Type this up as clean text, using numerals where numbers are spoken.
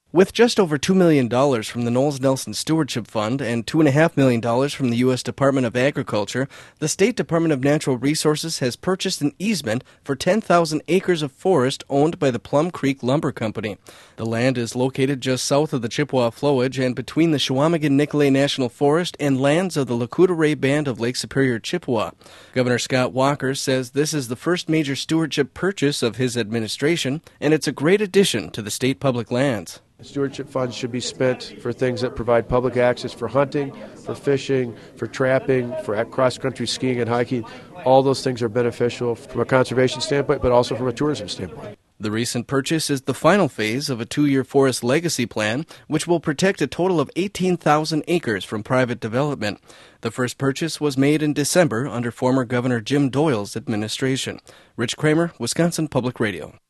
With just over $2 million from the Knowles Nelson Stewardship Fund and $2.5 million from the U.S. Department of Agriculture, the State Department of Natural Resources has purchased an easement for 10,000 acres of forest owned by the Plum Creek Lumber Company. The land is located just south of the Chippewa flowage and between the Chequamegon-Nicolet National Forest and lands of the Lakota Ray Band of Lake Superior, Chippewa. Governor Scott Walker says this is the first major stewardship purchase of his administration, and it's a great addition to the state public lands. Stewardship funds should be spent for things that provide public access for hunting, for fishing, for trapping, for cross-country skiing and hiking. All those things are beneficial from a conservation standpoint, but also from a tourism standpoint. The recent purchase is the final phase of a 2-year forest legacy plan, which will protect a total of 18,000 acres from private development. The first purchase was made in December under former Governor Jim Doyle's administration. Rich Kramer, Wisconsin Public Radio.